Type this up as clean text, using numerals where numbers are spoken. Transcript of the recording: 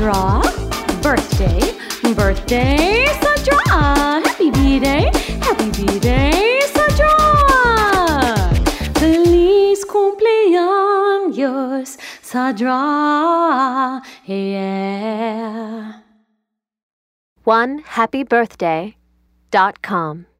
Sadra. Birthday, birthday, Sadra. Happy B-Day, Sadra. Feliz cumpleaños, Sadra. Yeah. OneHappyBirthday.com